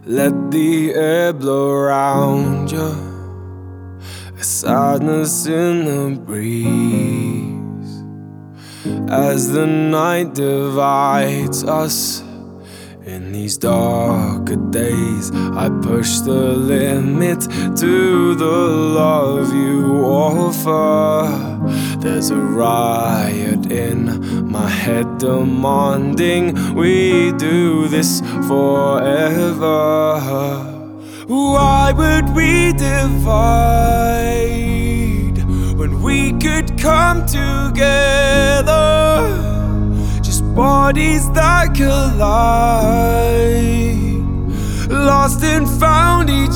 Let the air blow around you, a sadness in the breeze. As the night divides us in these darker days, I push the limit to the love you offer. There's a riot in my head demanding we do this forever. Why would we divide when we could come together? Just bodies that collide, lost and found each